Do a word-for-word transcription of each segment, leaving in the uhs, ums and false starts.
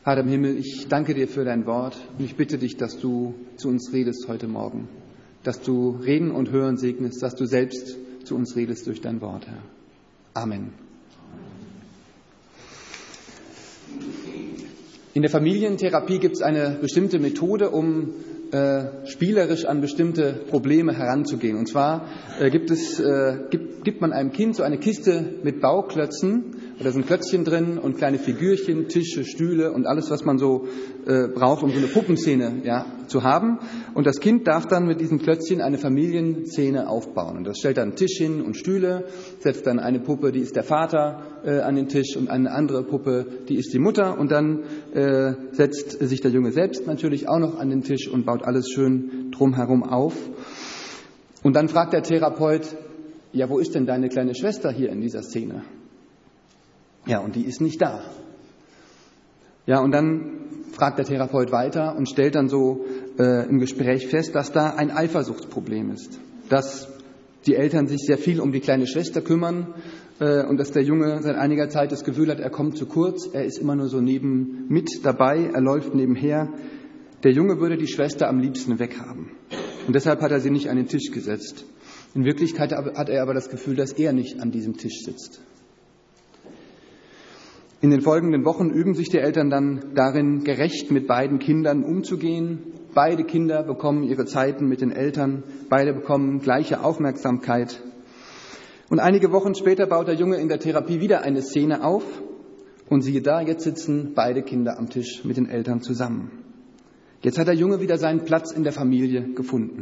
Vater im Himmel, ich danke dir für dein Wort und ich bitte dich, dass du zu uns redest heute Morgen, dass du Reden und Hören segnest, dass du selbst zu uns redest durch dein Wort, Herr. Amen. In der Familientherapie gibt es eine bestimmte Methode, um äh, spielerisch an bestimmte Probleme heranzugehen. Und zwar äh, gibt, es, äh, gibt, gibt man einem Kind so eine Kiste mit Bauklötzen, da sind Klötzchen drin und kleine Figürchen, Tische, Stühle und alles, was man so äh, braucht, um so eine Puppenszene ja, zu haben. Und das Kind darf dann mit diesen Klötzchen eine Familienszene aufbauen. Und das stellt dann einen Tisch hin und Stühle, setzt dann eine Puppe, die ist der Vater, äh, an den Tisch und eine andere Puppe, die ist die Mutter. Und dann äh, setzt sich der Junge selbst natürlich auch noch an den Tisch und baut alles schön drumherum auf. Und dann fragt der Therapeut, ja, wo ist denn deine kleine Schwester hier in dieser Szene? Ja, und die ist nicht da. Ja, und dann fragt der Therapeut weiter und stellt dann so äh, im Gespräch fest, dass da ein Eifersuchtsproblem ist. Dass die Eltern sich sehr viel um die kleine Schwester kümmern äh, und dass der Junge seit einiger Zeit das Gefühl hat, er kommt zu kurz, er ist immer nur so neben mit dabei, er läuft nebenher. Der Junge würde die Schwester am liebsten weghaben. Und deshalb hat er sie nicht an den Tisch gesetzt. In Wirklichkeit hat er aber das Gefühl, dass er nicht an diesem Tisch sitzt. In den folgenden Wochen üben sich die Eltern dann darin, gerecht mit beiden Kindern umzugehen. Beide Kinder bekommen ihre Zeiten mit den Eltern, beide bekommen gleiche Aufmerksamkeit. Und einige Wochen später baut der Junge in der Therapie wieder eine Szene auf und siehe da, jetzt sitzen beide Kinder am Tisch mit den Eltern zusammen. Jetzt hat der Junge wieder seinen Platz in der Familie gefunden.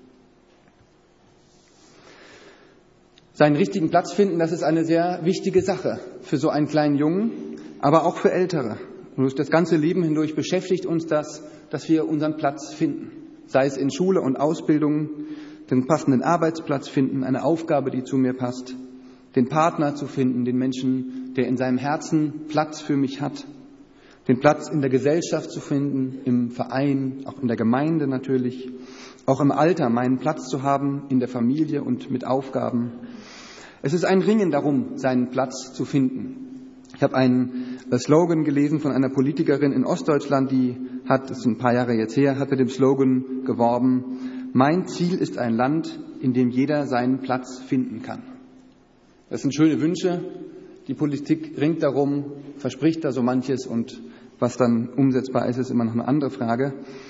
Seinen richtigen Platz finden, das ist eine sehr wichtige Sache für so einen kleinen Jungen, aber auch für Ältere. Und durch das ganze Leben hindurch beschäftigt uns das, dass wir unseren Platz finden. Sei es in Schule und Ausbildung, den passenden Arbeitsplatz finden, eine Aufgabe, die zu mir passt, den Partner zu finden, den Menschen, der in seinem Herzen Platz für mich hat, den Platz in der Gesellschaft zu finden, im Verein, auch in der Gemeinde natürlich, auch im Alter meinen Platz zu haben, in der Familie und mit Aufgaben. Es ist ein Ringen darum, seinen Platz zu finden. Ich habe einen Slogan gelesen von einer Politikerin in Ostdeutschland, die hat, das ist ein paar Jahre jetzt her, hat mit dem Slogan geworben, mein Ziel ist ein Land, in dem jeder seinen Platz finden kann. Das sind schöne Wünsche. Die Politik ringt darum, verspricht da so manches und was dann umsetzbar ist, ist immer noch eine andere Frage.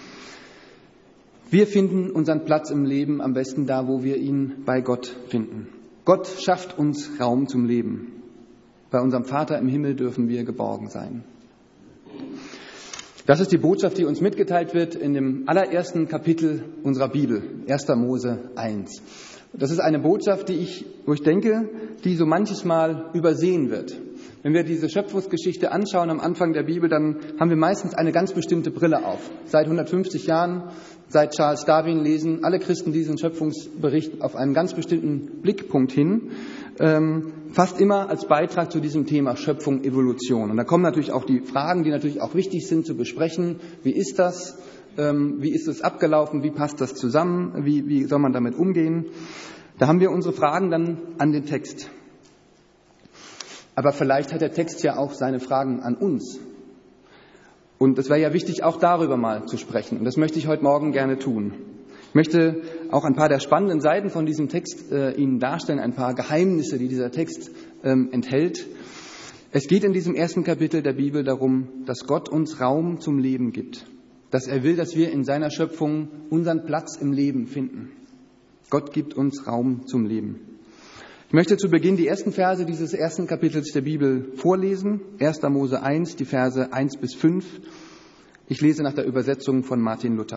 Wir finden unseren Platz im Leben am besten da, wo wir ihn bei Gott finden. Gott schafft uns Raum zum Leben. Bei unserem Vater im Himmel dürfen wir geborgen sein. Das ist die Botschaft, die uns mitgeteilt wird in dem allerersten Kapitel unserer Bibel, erster Mose eins. Das ist eine Botschaft, die ich, wo ich denke, die so manches Mal übersehen wird. Wenn wir diese Schöpfungsgeschichte anschauen am Anfang der Bibel, dann haben wir meistens eine ganz bestimmte Brille auf. Seit hundertfünfzig Jahren, seit Charles Darwin lesen alle Christen diesen Schöpfungsbericht auf einen ganz bestimmten Blickpunkt hin, ähm, fast immer als Beitrag zu diesem Thema Schöpfung, Evolution. Und da kommen natürlich auch die Fragen, die natürlich auch wichtig sind zu besprechen. Wie ist das? Ähm, wie ist es abgelaufen? Wie passt das zusammen? Wie, wie soll man damit umgehen? Da haben wir unsere Fragen dann an den Text. Aber vielleicht hat der Text ja auch seine Fragen an uns. Und es wäre ja wichtig, auch darüber mal zu sprechen. Und das möchte ich heute Morgen gerne tun. Ich möchte auch ein paar der spannenden Seiten von diesem Text äh, Ihnen darstellen, ein paar Geheimnisse, die dieser Text ähm, enthält. Es geht in diesem ersten Kapitel der Bibel darum, dass Gott uns Raum zum Leben gibt. Dass er will, dass wir in seiner Schöpfung unseren Platz im Leben finden. Gott gibt uns Raum zum Leben. Ich möchte zu Beginn die ersten Verse dieses ersten Kapitels der Bibel vorlesen. erster Mose eins, die Verse eins bis fünf. Ich lese nach der Übersetzung von Martin Luther.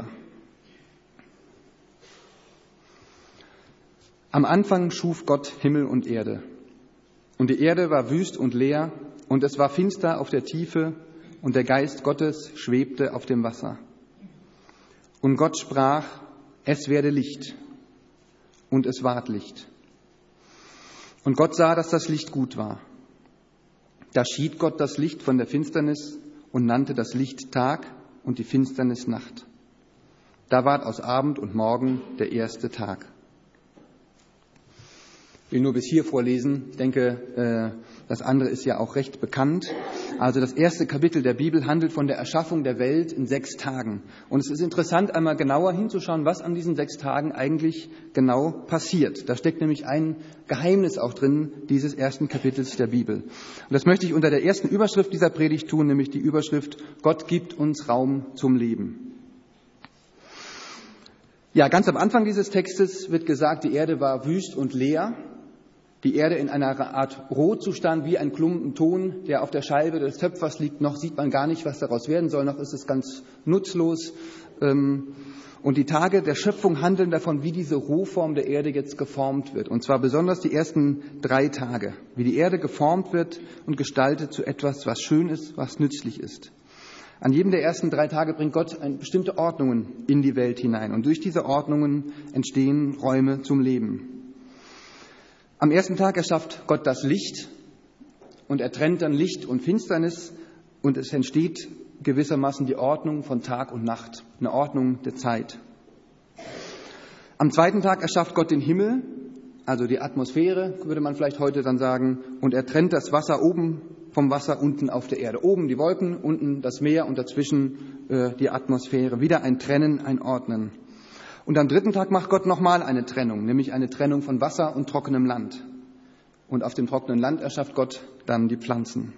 Am Anfang schuf Gott Himmel und Erde. Und die Erde war wüst und leer, und es war finster auf der Tiefe, und der Geist Gottes schwebte auf dem Wasser. Und Gott sprach, es werde Licht. Und es ward Licht. Und Gott sah, dass das Licht gut war. Da schied Gott das Licht von der Finsternis und nannte das Licht Tag und die Finsternis Nacht. Da ward aus Abend und Morgen der erste Tag. Ich will nur bis hier vorlesen. Ich denke, das andere ist ja auch recht bekannt. Also das erste Kapitel der Bibel handelt von der Erschaffung der Welt in sechs Tagen. Und es ist interessant, einmal genauer hinzuschauen, was an diesen sechs Tagen eigentlich genau passiert. Da steckt nämlich ein Geheimnis auch drin, dieses ersten Kapitels der Bibel. Und das möchte ich unter der ersten Überschrift dieser Predigt tun, nämlich die Überschrift Gott gibt uns Raum zum Leben. Ja, ganz am Anfang dieses Textes wird gesagt, die Erde war wüst und leer. Die Erde in einer Art Rohzustand, wie ein Klumpen Ton, der auf der Scheibe des Töpfers liegt. Noch sieht man gar nicht, was daraus werden soll, noch ist es ganz nutzlos. Und die Tage der Schöpfung handeln davon, wie diese Rohform der Erde jetzt geformt wird. Und zwar besonders die ersten drei Tage, wie die Erde geformt wird und gestaltet zu etwas, was schön ist, was nützlich ist. An jedem der ersten drei Tage bringt Gott bestimmte Ordnungen in die Welt hinein. Und durch diese Ordnungen entstehen Räume zum Leben. Am ersten Tag erschafft Gott das Licht und er trennt dann Licht und Finsternis und es entsteht gewissermaßen die Ordnung von Tag und Nacht, eine Ordnung der Zeit. Am zweiten Tag erschafft Gott den Himmel, also die Atmosphäre, würde man vielleicht heute dann sagen, und er trennt das Wasser oben vom Wasser unten auf der Erde. Oben die Wolken, unten das Meer und dazwischen äh, die Atmosphäre. Wieder ein Trennen, ein Ordnen. Und am dritten Tag macht Gott nochmal eine Trennung, nämlich eine Trennung von Wasser und trockenem Land. Und auf dem trockenen Land erschafft Gott dann die Pflanzen.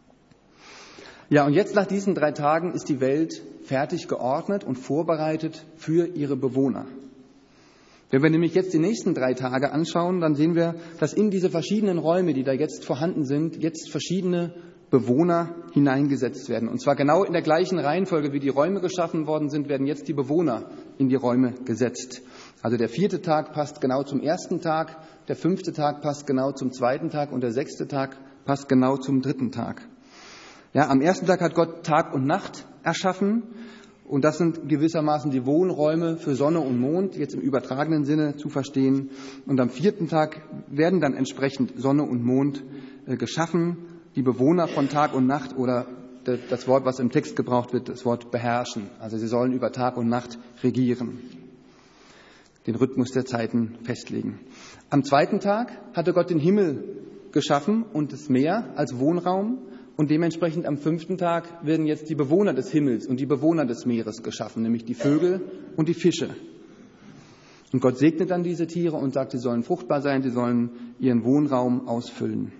Ja, und jetzt nach diesen drei Tagen ist die Welt fertig geordnet und vorbereitet für ihre Bewohner. Wenn wir nämlich jetzt die nächsten drei Tage anschauen, dann sehen wir, dass in diese verschiedenen Räume, die da jetzt vorhanden sind, jetzt verschiedene Bewohner hineingesetzt werden. Und zwar genau in der gleichen Reihenfolge, wie die Räume geschaffen worden sind, werden jetzt die Bewohner in die Räume gesetzt. Also der vierte Tag passt genau zum ersten Tag, der fünfte Tag passt genau zum zweiten Tag und der sechste Tag passt genau zum dritten Tag. Ja, am ersten Tag hat Gott Tag und Nacht erschaffen und das sind gewissermaßen die Wohnräume für Sonne und Mond, jetzt im übertragenen Sinne zu verstehen. Und am vierten Tag werden dann entsprechend Sonne und Mond äh, geschaffen. Die Bewohner von Tag und Nacht oder das Wort, was im Text gebraucht wird, das Wort beherrschen. Also sie sollen über Tag und Nacht regieren, den Rhythmus der Zeiten festlegen. Am zweiten Tag hatte Gott den Himmel geschaffen und das Meer als Wohnraum und dementsprechend am fünften Tag werden jetzt die Bewohner des Himmels und die Bewohner des Meeres geschaffen, nämlich die Vögel und die Fische. Und Gott segnet dann diese Tiere und sagt, sie sollen fruchtbar sein, sie sollen ihren Wohnraum ausfüllen.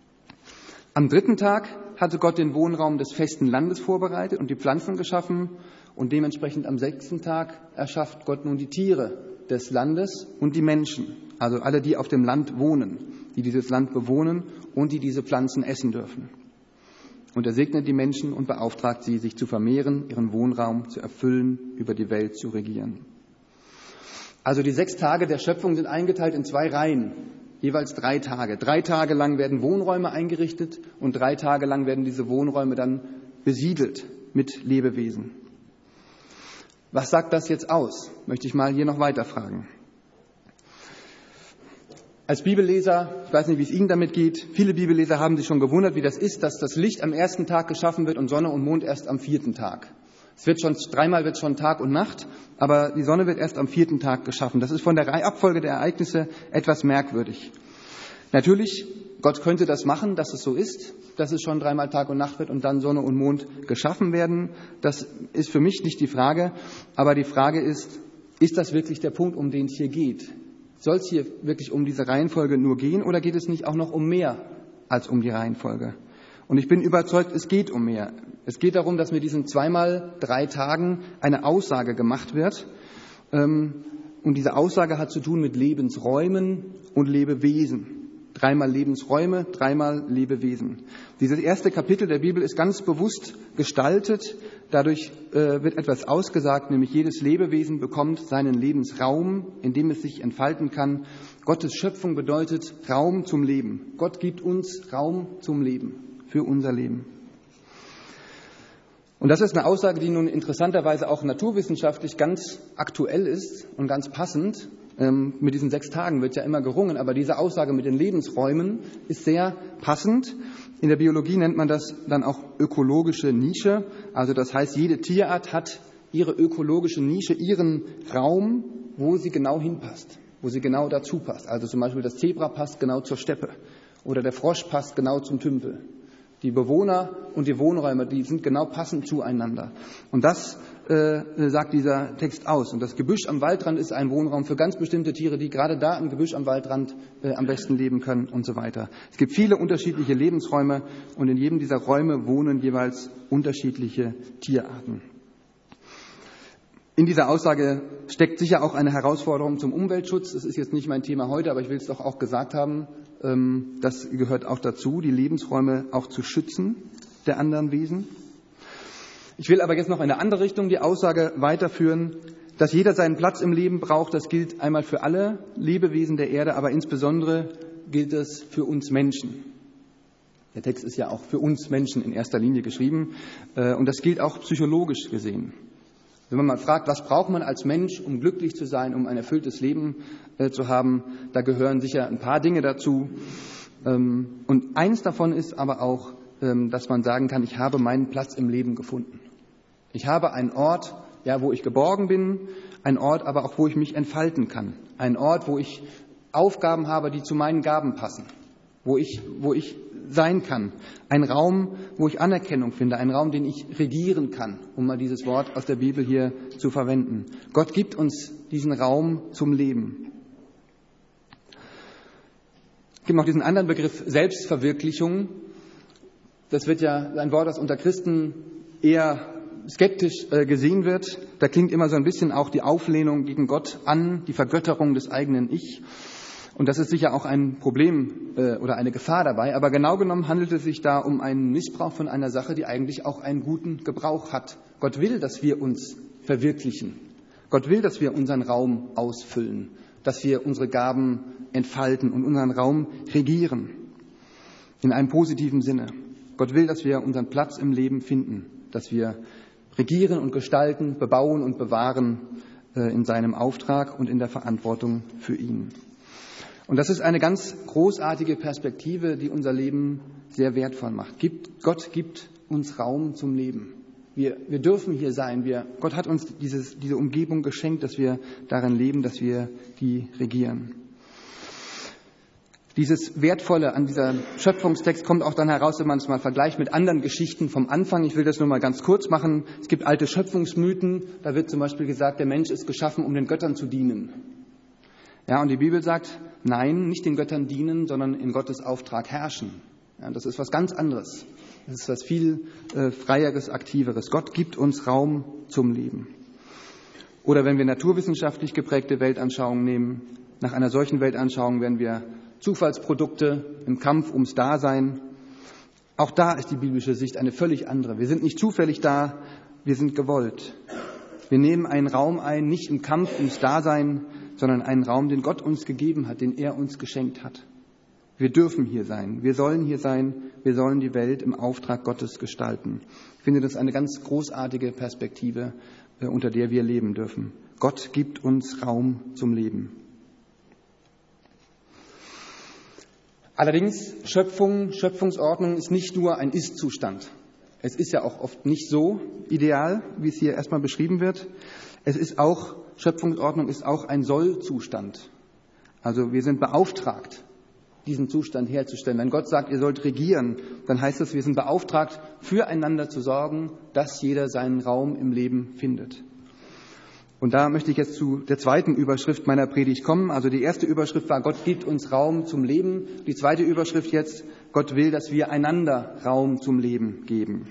Am dritten Tag hatte Gott den Wohnraum des festen Landes vorbereitet und die Pflanzen geschaffen und dementsprechend am sechsten Tag erschafft Gott nun die Tiere des Landes und die Menschen, also alle, die auf dem Land wohnen, die dieses Land bewohnen und die diese Pflanzen essen dürfen. Und er segnet die Menschen und beauftragt sie, sich zu vermehren, ihren Wohnraum zu erfüllen, über die Welt zu regieren. Also die sechs Tage der Schöpfung sind eingeteilt in zwei Reihen. Jeweils drei Tage. Drei Tage lang werden Wohnräume eingerichtet und drei Tage lang werden diese Wohnräume dann besiedelt mit Lebewesen. Was sagt das jetzt aus? Möchte ich mal hier noch weiter fragen. Als Bibelleser, ich weiß nicht, wie es Ihnen damit geht, viele Bibelleser haben sich schon gewundert, wie das ist, dass das Licht am ersten Tag geschaffen wird und Sonne und Mond erst am vierten Tag. Es wird schon, dreimal wird schon Tag und Nacht, aber die Sonne wird erst am vierten Tag geschaffen. Das ist von der Abfolge der Ereignisse etwas merkwürdig. Natürlich, Gott könnte das machen, dass es so ist, dass es schon dreimal Tag und Nacht wird und dann Sonne und Mond geschaffen werden. Das ist für mich nicht die Frage, aber die Frage ist, ist das wirklich der Punkt, um den es hier geht? Soll es hier wirklich um diese Reihenfolge nur gehen oder geht es nicht auch noch um mehr als um die Reihenfolge? Und ich bin überzeugt, es geht um mehr. Es geht darum, dass mit diesen zweimal drei Tagen eine Aussage gemacht wird. Und diese Aussage hat zu tun mit Lebensräumen und Lebewesen. Dreimal Lebensräume, dreimal Lebewesen. Dieses erste Kapitel der Bibel ist ganz bewusst gestaltet. Dadurch äh, wird etwas ausgesagt, nämlich jedes Lebewesen bekommt seinen Lebensraum, in dem es sich entfalten kann. Gottes Schöpfung bedeutet Raum zum Leben. Gott gibt uns Raum zum Leben, für unser Leben. Und das ist eine Aussage, die nun interessanterweise auch naturwissenschaftlich ganz aktuell ist und ganz passend. Ähm, mit diesen sechs Tagen wird ja immer gerungen, aber diese Aussage mit den Lebensräumen ist sehr passend. In der Biologie nennt man das dann auch ökologische Nische. Also das heißt, jede Tierart hat ihre ökologische Nische, ihren Raum, wo sie genau hinpasst. wo sie genau dazu passt. Also zum Beispiel das Zebra passt genau zur Steppe oder der Frosch passt genau zum Tümpel. Die Bewohner und die Wohnräume, die sind genau passend zueinander. Und das äh, sagt dieser Text aus. Und das Gebüsch am Waldrand ist ein Wohnraum für ganz bestimmte Tiere, die gerade da im Gebüsch am Waldrand äh, am besten leben können und so weiter. Es gibt viele unterschiedliche Lebensräume und in jedem dieser Räume wohnen jeweils unterschiedliche Tierarten. In dieser Aussage steckt sicher auch eine Herausforderung zum Umweltschutz. Das ist jetzt nicht mein Thema heute, aber ich will es doch auch gesagt haben. Das gehört auch dazu, die Lebensräume auch zu schützen der anderen Wesen. Ich will aber jetzt noch in eine andere Richtung die Aussage weiterführen, dass jeder seinen Platz im Leben braucht. Das gilt einmal für alle Lebewesen der Erde, aber insbesondere gilt es für uns Menschen. Der Text ist ja auch für uns Menschen in erster Linie geschrieben und das gilt auch psychologisch gesehen. Wenn man mal fragt, was braucht man als Mensch, um glücklich zu sein, um ein erfülltes Leben äh, zu haben, da gehören sicher ein paar Dinge dazu. Ähm, und eins davon ist aber auch, ähm, dass man sagen kann, ich habe meinen Platz im Leben gefunden. Ich habe einen Ort, ja, wo ich geborgen bin, ein Ort aber auch, wo ich mich entfalten kann. Ein Ort, wo ich Aufgaben habe, die zu meinen Gaben passen, wo ich, wo ich sein kann. Ein Raum, wo ich Anerkennung finde, ein Raum, den ich regieren kann, um mal dieses Wort aus der Bibel hier zu verwenden. Gott gibt uns diesen Raum zum Leben. Es gibt noch diesen anderen Begriff Selbstverwirklichung. Das wird ja ein Wort, das unter Christen eher skeptisch äh, gesehen wird. Da klingt immer so ein bisschen auch die Auflehnung gegen Gott an, die Vergötterung des eigenen Ich. Und das ist sicher auch ein Problem äh, oder eine Gefahr dabei. Aber genau genommen handelt es sich da um einen Missbrauch von einer Sache, die eigentlich auch einen guten Gebrauch hat. Gott will, dass wir uns verwirklichen. Gott will, dass wir unseren Raum ausfüllen, dass wir unsere Gaben entfalten und unseren Raum regieren. In einem positiven Sinne. Gott will, dass wir unseren Platz im Leben finden, dass wir regieren und gestalten, bebauen und bewahren äh, in seinem Auftrag und in der Verantwortung für ihn. Und das ist eine ganz großartige Perspektive, die unser Leben sehr wertvoll macht. Gibt, Gott gibt uns Raum zum Leben. Wir, wir dürfen hier sein. Wir, Gott hat uns dieses, diese Umgebung geschenkt, dass wir darin leben, dass wir die regieren. Dieses Wertvolle an dieser Schöpfungstext kommt auch dann heraus, wenn man es mal vergleicht mit anderen Geschichten vom Anfang. Ich will das nur mal ganz kurz machen. Es gibt alte Schöpfungsmythen. Da wird zum Beispiel gesagt, der Mensch ist geschaffen, um den Göttern zu dienen. Ja, und die Bibel sagt, nein, nicht den Göttern dienen, sondern in Gottes Auftrag herrschen. Ja, das ist was ganz anderes. Das ist was viel äh, freieres, aktiveres. Gott gibt uns Raum zum Leben. Oder wenn wir naturwissenschaftlich geprägte Weltanschauungen nehmen, nach einer solchen Weltanschauung werden wir Zufallsprodukte im Kampf ums Dasein. Auch da ist die biblische Sicht eine völlig andere. Wir sind nicht zufällig da, wir sind gewollt. Wir nehmen einen Raum ein, nicht im Kampf ums Dasein, sondern einen Raum, den Gott uns gegeben hat, den er uns geschenkt hat. Wir dürfen hier sein, wir sollen hier sein, wir sollen die Welt im Auftrag Gottes gestalten. Ich finde das eine ganz großartige Perspektive, unter der wir leben dürfen. Gott gibt uns Raum zum Leben. Allerdings, Schöpfung, Schöpfungsordnung ist nicht nur ein Ist-Zustand. Es ist ja auch oft nicht so ideal, wie es hier erstmal beschrieben wird. Es ist auch, Schöpfungsordnung ist auch ein Soll-Zustand. Also wir sind beauftragt, diesen Zustand herzustellen. Wenn Gott sagt, ihr sollt regieren, dann heißt das, wir sind beauftragt, füreinander zu sorgen, dass jeder seinen Raum im Leben findet. Und da möchte ich jetzt zu der zweiten Überschrift meiner Predigt kommen. Also die erste Überschrift war, Gott gibt uns Raum zum Leben. Die zweite Überschrift jetzt, Gott will, dass wir einander Raum zum Leben geben.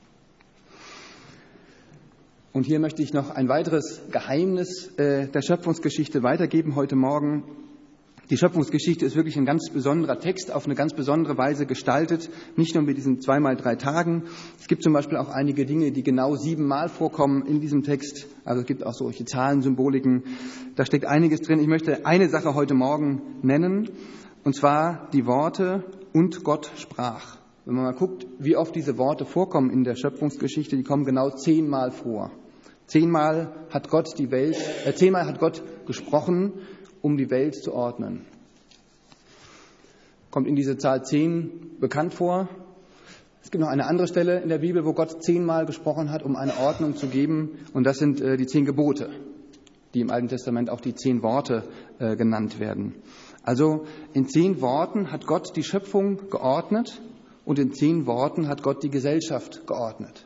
Und hier möchte ich noch ein weiteres Geheimnis äh, der Schöpfungsgeschichte weitergeben heute Morgen. Die Schöpfungsgeschichte ist wirklich ein ganz besonderer Text, auf eine ganz besondere Weise gestaltet, nicht nur mit diesen zweimal drei Tagen. Es gibt zum Beispiel auch einige Dinge, die genau siebenmal vorkommen in diesem Text. Also es gibt auch solche Zahlensymboliken. Da steckt einiges drin. Ich möchte eine Sache heute Morgen nennen, und zwar die Worte "und Gott sprach". Wenn man mal guckt, wie oft diese Worte vorkommen in der Schöpfungsgeschichte, die kommen genau zehnmal vor. Zehnmal hat Gott die Welt, äh, zehnmal hat Gott gesprochen, um die Welt zu ordnen. Kommt in diese Zahl zehn bekannt vor? Es gibt noch eine andere Stelle in der Bibel, wo Gott zehnmal gesprochen hat, um eine Ordnung zu geben, und das sind äh, die zehn Gebote. die im Alten Testament auch die zehn Worte äh, genannt werden. Also in zehn Worten hat Gott die Schöpfung geordnet und in zehn Worten hat Gott die Gesellschaft geordnet.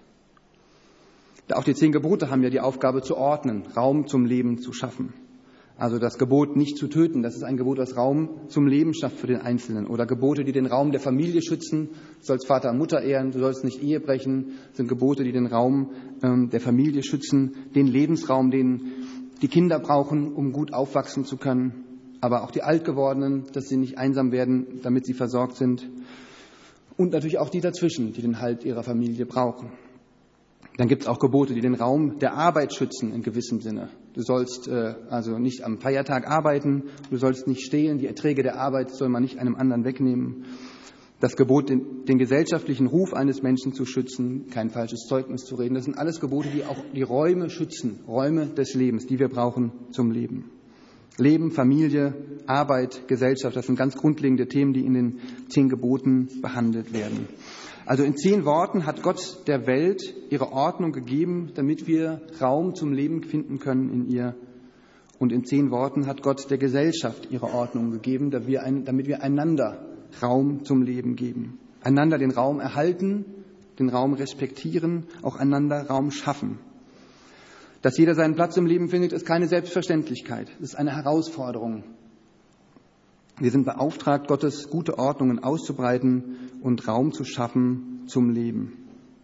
Auch die zehn Gebote haben ja die Aufgabe zu ordnen, Raum zum Leben zu schaffen. Also das Gebot, nicht zu töten, das ist ein Gebot, das Raum zum Leben schafft für den Einzelnen. Oder Gebote, die den Raum der Familie schützen. Du sollst Vater und Mutter ehren, du sollst nicht Ehe brechen. Das sind Gebote, die den Raum ähm, der Familie schützen, den Lebensraum, den die Kinder brauchen, um gut aufwachsen zu können. Aber auch die Altgewordenen, dass sie nicht einsam werden, damit sie versorgt sind. Und natürlich auch die dazwischen, die den Halt ihrer Familie brauchen. Dann gibt es auch Gebote, die den Raum der Arbeit schützen in gewissem Sinne. Du sollst äh, also nicht am Feiertag arbeiten, du sollst nicht stehlen, die Erträge der Arbeit soll man nicht einem anderen wegnehmen. Das Gebot, den, den gesellschaftlichen Ruf eines Menschen zu schützen, kein falsches Zeugnis zu reden, das sind alles Gebote, die auch die Räume schützen, Räume des Lebens, die wir brauchen zum Leben. Leben, Familie, Arbeit, Gesellschaft, das sind ganz grundlegende Themen, die in den zehn Geboten behandelt werden. Also in zehn Worten hat Gott der Welt ihre Ordnung gegeben, damit wir Raum zum Leben finden können in ihr. Und in zehn Worten hat Gott der Gesellschaft ihre Ordnung gegeben, damit wir, ein, damit wir einander Raum zum Leben geben. Einander den Raum erhalten, den Raum respektieren, auch einander Raum schaffen. Dass jeder seinen Platz im Leben findet, ist keine Selbstverständlichkeit. Es ist eine Herausforderung. Wir sind beauftragt, Gottes gute Ordnungen auszubreiten und Raum zu schaffen zum Leben.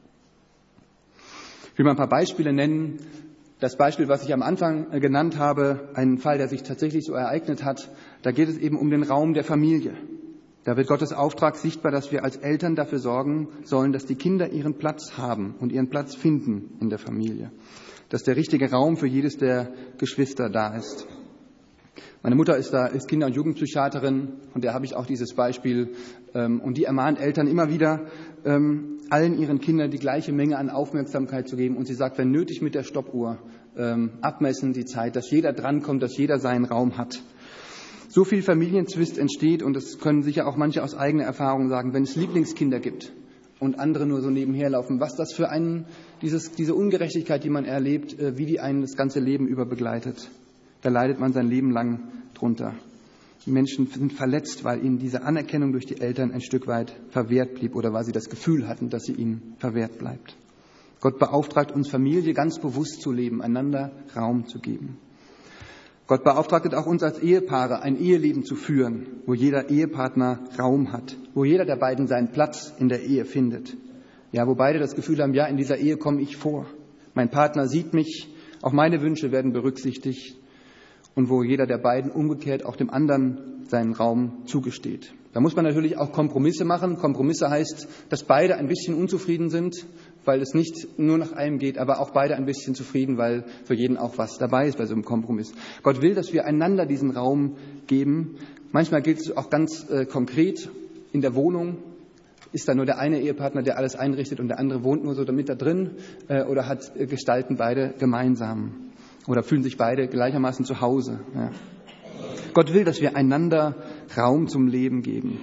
Ich will mal ein paar Beispiele nennen. Das Beispiel, was ich am Anfang genannt habe, ein Fall, der sich tatsächlich so ereignet hat, da geht es eben um den Raum der Familie. Da wird Gottes Auftrag sichtbar, dass wir als Eltern dafür sorgen sollen, dass die Kinder ihren Platz haben und ihren Platz finden in der Familie. Dass der richtige Raum für jedes der Geschwister da ist. Meine Mutter ist da, ist Kinder- und Jugendpsychiaterin, von der habe ich auch dieses Beispiel. Ähm, und die ermahnt Eltern immer wieder, ähm, allen ihren Kindern die gleiche Menge an Aufmerksamkeit zu geben. Und sie sagt, wenn nötig, mit der Stoppuhr ähm, abmessen die Zeit, dass jeder drankommt, dass jeder seinen Raum hat. So viel Familienzwist entsteht, und das können sicher auch manche aus eigener Erfahrung sagen, wenn es Lieblingskinder gibt und andere nur so nebenher laufen, was das für einen, dieses, diese Ungerechtigkeit, die man erlebt, äh, wie die einen das ganze Leben über begleitet. Da leidet man sein Leben lang drunter. Die Menschen sind verletzt, weil ihnen diese Anerkennung durch die Eltern ein Stück weit verwehrt blieb oder weil sie das Gefühl hatten, dass sie ihnen verwehrt bleibt. Gott beauftragt uns, Familie ganz bewusst zu leben, einander Raum zu geben. Gott beauftragt auch uns als Ehepaare, ein Eheleben zu führen, wo jeder Ehepartner Raum hat, wo jeder der beiden seinen Platz in der Ehe findet. Ja, wo beide das Gefühl haben, ja, in dieser Ehe komme ich vor. Mein Partner sieht mich, auch meine Wünsche werden berücksichtigt. Und wo jeder der beiden umgekehrt auch dem anderen seinen Raum zugesteht. Da muss man natürlich auch Kompromisse machen. Kompromisse heißt, dass beide ein bisschen unzufrieden sind, weil es nicht nur nach einem geht, aber auch beide ein bisschen zufrieden, weil für jeden auch was dabei ist bei so einem Kompromiss. Gott will, dass wir einander diesen Raum geben. Manchmal gilt es auch ganz äh, konkret in der Wohnung. Ist da nur der eine Ehepartner, der alles einrichtet und der andere wohnt nur so damit da drin äh, oder hat äh, gestalten beide gemeinsam? Oder fühlen sich beide gleichermaßen zu Hause. Ja. Gott will, dass wir einander Raum zum Leben geben.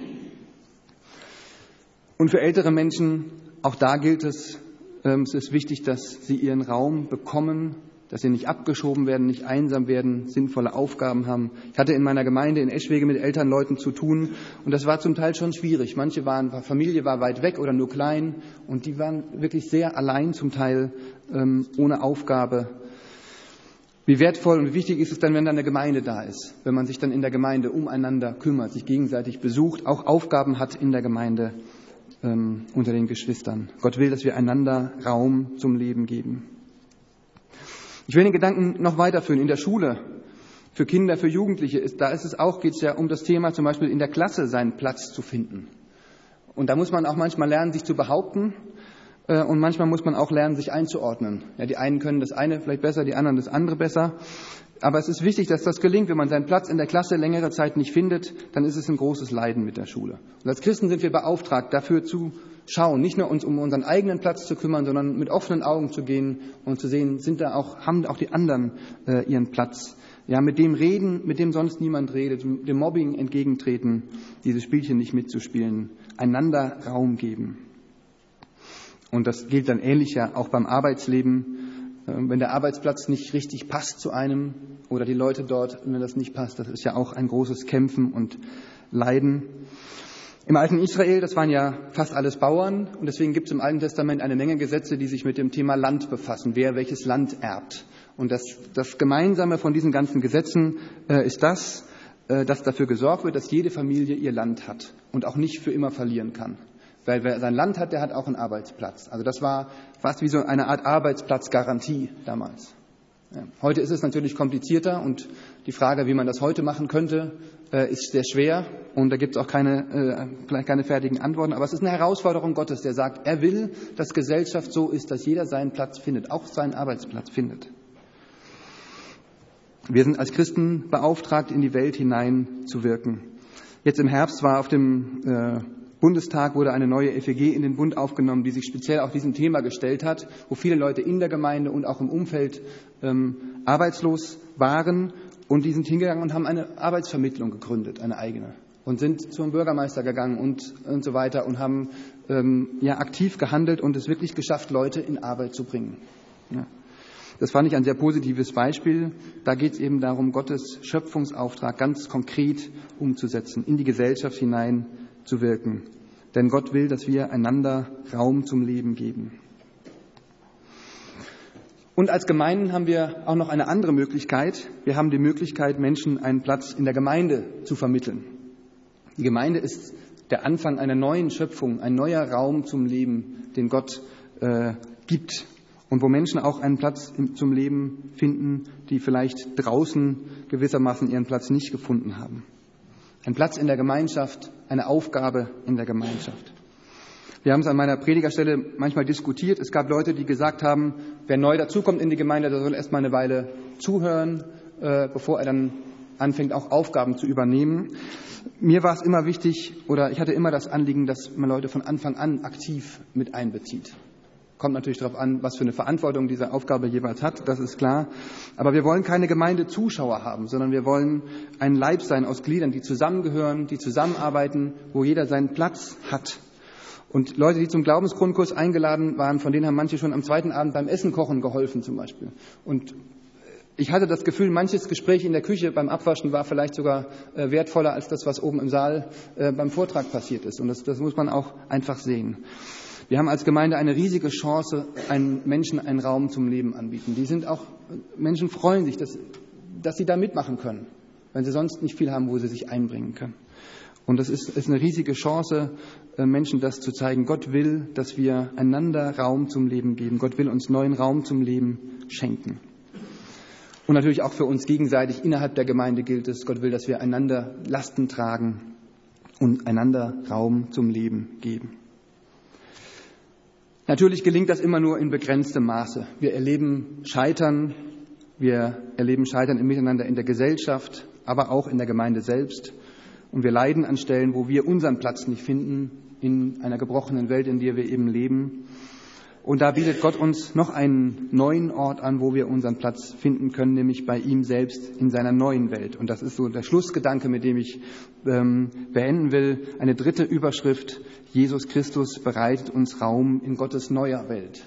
Und für ältere Menschen, auch da gilt es, ähm, es ist wichtig, dass sie ihren Raum bekommen, dass sie nicht abgeschoben werden, nicht einsam werden, sinnvolle Aufgaben haben. Ich hatte in meiner Gemeinde in Eschwege mit Elternleuten zu tun und das war zum Teil schon schwierig. Manche waren, Familie war weit weg oder nur klein und die waren wirklich sehr allein zum Teil, ähm, ohne Aufgabe. Wie wertvoll und wie wichtig ist es dann, wenn da eine Gemeinde da ist, wenn man sich dann in der Gemeinde umeinander kümmert, sich gegenseitig besucht, auch Aufgaben hat in der Gemeinde ähm, unter den Geschwistern. Gott will, dass wir einander Raum zum Leben geben. Ich will den Gedanken noch weiterführen. In der Schule, für Kinder, für Jugendliche, ist, da ist es auch, geht es ja um das Thema, zum Beispiel in der Klasse seinen Platz zu finden. Und da muss man auch manchmal lernen, sich zu behaupten. Und manchmal muss man auch lernen, sich einzuordnen. Ja, die einen können das eine vielleicht besser, die anderen das andere besser. Aber es ist wichtig, dass das gelingt. Wenn man seinen Platz in der Klasse längere Zeit nicht findet, dann ist es ein großes Leiden mit der Schule. Und als Christen sind wir beauftragt, dafür zu schauen, nicht nur uns um unseren eigenen Platz zu kümmern, sondern mit offenen Augen zu gehen und zu sehen, sind da auch, haben auch die anderen äh, ihren Platz. Ja, mit dem reden, mit dem sonst niemand redet, dem Mobbing entgegentreten, diese Spielchen nicht mitzuspielen, einander Raum geben. Und das gilt dann ähnlich ja auch beim Arbeitsleben. Wenn der Arbeitsplatz nicht richtig passt zu einem, oder die Leute dort, wenn das nicht passt. Das ist ja auch ein großes Kämpfen und Leiden. Im alten Israel, das waren ja fast alles Bauern und deswegen gibt es im Alten Testament eine Menge Gesetze, die sich mit dem Thema Land befassen, wer welches Land erbt. Und das, das Gemeinsame von diesen ganzen Gesetzen äh, ist das, äh, dass dafür gesorgt wird, dass jede Familie ihr Land hat und auch nicht für immer verlieren kann. Weil wer sein Land hat, der hat auch einen Arbeitsplatz. Also das war fast wie so eine Art Arbeitsplatzgarantie damals. Ja. Heute ist es natürlich komplizierter und die Frage, wie man das heute machen könnte, äh, ist sehr schwer und da gibt es auch keine, äh, vielleicht keine fertigen Antworten. Aber es ist eine Herausforderung Gottes, der sagt, er will, dass Gesellschaft so ist, dass jeder seinen Platz findet, auch seinen Arbeitsplatz findet. Wir sind als Christen beauftragt, in die Welt hinein zu wirken. Jetzt im Herbst war auf dem äh, Bundestag wurde eine neue F E G in den Bund aufgenommen, die sich speziell auch diesem Thema gestellt hat, wo viele Leute in der Gemeinde und auch im Umfeld ähm, arbeitslos waren. Und die sind hingegangen und haben eine Arbeitsvermittlung gegründet, eine eigene. Und sind zum Bürgermeister gegangen und, und so weiter und haben ähm, ja, aktiv gehandelt und es wirklich geschafft, Leute in Arbeit zu bringen. Ja. Das fand ich ein sehr positives Beispiel. Da geht es eben darum, Gottes Schöpfungsauftrag ganz konkret umzusetzen, in die Gesellschaft hinein zu wirken. Denn Gott will, dass wir einander Raum zum Leben geben. Und als Gemeinden haben wir auch noch eine andere Möglichkeit. Wir haben die Möglichkeit, Menschen einen Platz in der Gemeinde zu vermitteln. Die Gemeinde ist der Anfang einer neuen Schöpfung, ein neuer Raum zum Leben, den Gott äh, gibt. Und wo Menschen auch einen Platz zum Leben finden, die vielleicht draußen gewissermaßen ihren Platz nicht gefunden haben. Ein Platz in der Gemeinschaft, eine Aufgabe in der Gemeinschaft. Wir haben es an meiner Predigerstelle manchmal diskutiert. Es gab Leute, die gesagt haben, wer neu dazukommt in die Gemeinde, der soll erst mal eine Weile zuhören, äh, bevor er dann anfängt, auch Aufgaben zu übernehmen. Mir war es immer wichtig, oder ich hatte immer das Anliegen, dass man Leute von Anfang an aktiv mit einbezieht. Kommt natürlich darauf an, was für eine Verantwortung diese Aufgabe jeweils hat, das ist klar. Aber wir wollen keine Gemeindezuschauer haben, sondern wir wollen ein Leib sein aus Gliedern, die zusammengehören, die zusammenarbeiten, wo jeder seinen Platz hat. Und Leute, die zum Glaubensgrundkurs eingeladen waren, von denen haben manche schon am zweiten Abend beim Essen kochen geholfen zum Beispiel. Und ich hatte das Gefühl, manches Gespräch in der Küche beim Abwaschen war vielleicht sogar äh, wertvoller als das, was oben im Saal äh, beim Vortrag passiert ist. Und das, das muss man auch einfach sehen. Wir haben als Gemeinde eine riesige Chance, einen Menschen einen Raum zum Leben anbieten. Die sind auch, Menschen freuen sich, dass, dass sie da mitmachen können, wenn sie sonst nicht viel haben, wo sie sich einbringen können. Und das ist, ist eine riesige Chance, Menschen das zu zeigen. Gott will, dass wir einander Raum zum Leben geben. Gott will uns neuen Raum zum Leben schenken. Und natürlich auch für uns gegenseitig innerhalb der Gemeinde gilt es. Gott will, dass wir einander Lasten tragen und einander Raum zum Leben geben. Natürlich gelingt das immer nur in begrenztem Maße. Wir erleben Scheitern, wir erleben Scheitern im Miteinander in der Gesellschaft, aber auch in der Gemeinde selbst. Und wir leiden an Stellen, wo wir unseren Platz nicht finden, in einer gebrochenen Welt, in der wir eben leben. Und da bietet Gott uns noch einen neuen Ort an, wo wir unseren Platz finden können, nämlich bei ihm selbst in seiner neuen Welt. Und das ist so der Schlussgedanke, mit dem ich ähm, beenden will. Eine dritte Überschrift: Jesus Christus bereitet uns Raum in Gottes neuer Welt.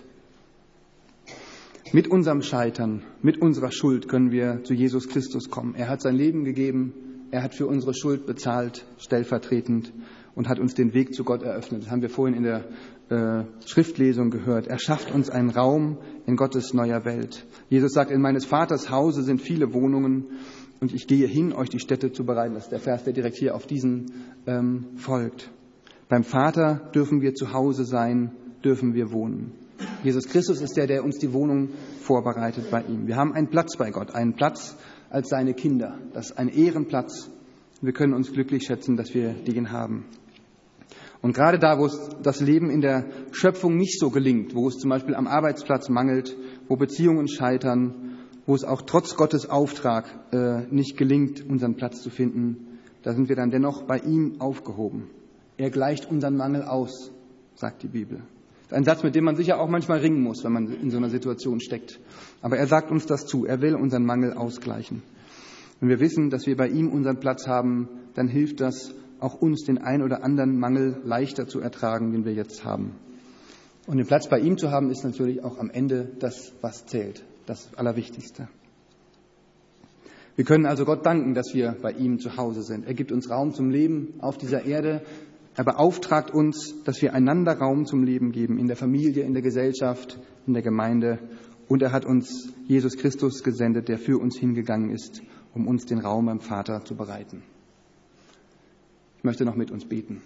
Mit unserem Scheitern, mit unserer Schuld können wir zu Jesus Christus kommen. Er hat sein Leben gegeben, er hat für unsere Schuld bezahlt, stellvertretend, und hat uns den Weg zu Gott eröffnet. Das haben wir vorhin in der äh, Schriftlesung gehört. Er schafft uns einen Raum in Gottes neuer Welt. Jesus sagt, in meines Vaters Hause sind viele Wohnungen und ich gehe hin, euch die Städte zu bereiten. Das ist der Vers, der direkt hier auf diesen ähm, folgt. Beim Vater dürfen wir zu Hause sein, dürfen wir wohnen. Jesus Christus ist der, der uns die Wohnung vorbereitet bei ihm. Wir haben einen Platz bei Gott, einen Platz als seine Kinder. Das ist ein Ehrenplatz. Wir können uns glücklich schätzen, dass wir den haben. Und gerade da, wo es das Leben in der Schöpfung nicht so gelingt, wo es zum Beispiel am Arbeitsplatz mangelt, wo Beziehungen scheitern, wo es auch trotz Gottes Auftrag äh, nicht gelingt, unseren Platz zu finden, da sind wir dann dennoch bei ihm aufgehoben. Er gleicht unseren Mangel aus, sagt die Bibel. Das ist ein Satz, mit dem man sicher auch manchmal ringen muss, wenn man in so einer Situation steckt. Aber er sagt uns das zu. Er will unseren Mangel ausgleichen. Wenn wir wissen, dass wir bei ihm unseren Platz haben, dann hilft das auch uns, den ein oder anderen Mangel leichter zu ertragen, den wir jetzt haben. Und den Platz bei ihm zu haben, ist natürlich auch am Ende das, was zählt. Das Allerwichtigste. Wir können also Gott danken, dass wir bei ihm zu Hause sind. Er gibt uns Raum zum Leben auf dieser Erde. Er beauftragt uns, dass wir einander Raum zum Leben geben, in der Familie, in der Gesellschaft, in der Gemeinde. Und er hat uns Jesus Christus gesendet, der für uns hingegangen ist, um uns den Raum beim Vater zu bereiten. Ich möchte noch mit uns beten.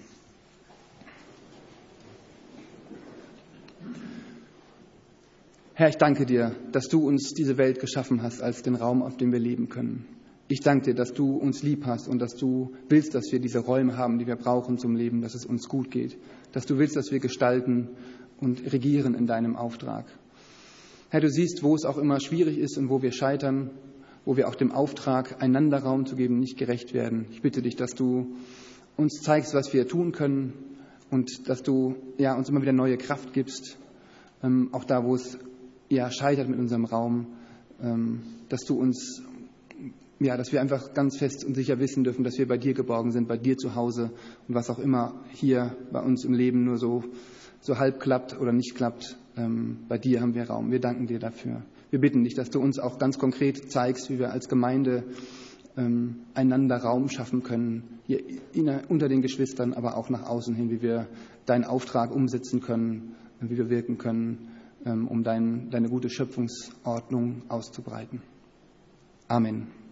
Herr, ich danke dir, dass du uns diese Welt geschaffen hast als den Raum, auf dem wir leben können. Ich danke dir, dass du uns lieb hast und dass du willst, dass wir diese Räume haben, die wir brauchen zum Leben, dass es uns gut geht. Dass du willst, dass wir gestalten und regieren in deinem Auftrag. Herr, du siehst, wo es auch immer schwierig ist und wo wir scheitern, wo wir auch dem Auftrag, einander Raum zu geben, nicht gerecht werden. Ich bitte dich, dass du uns zeigst, was wir tun können und dass du ja, uns immer wieder neue Kraft gibst, ähm, auch da, wo es ja, scheitert mit unserem Raum, ähm, dass du uns, ja, dass wir einfach ganz fest und sicher wissen dürfen, dass wir bei dir geborgen sind, bei dir zu Hause und was auch immer hier bei uns im Leben nur so, so halb klappt oder nicht klappt, ähm, bei dir haben wir Raum. Wir danken dir dafür. Wir bitten dich, dass du uns auch ganz konkret zeigst, wie wir als Gemeinde ähm, einander Raum schaffen können, hier in, unter den Geschwistern, aber auch nach außen hin, wie wir deinen Auftrag umsetzen können, wie wir wirken können, um dein, deine gute Schöpfungsordnung auszubreiten. Amen.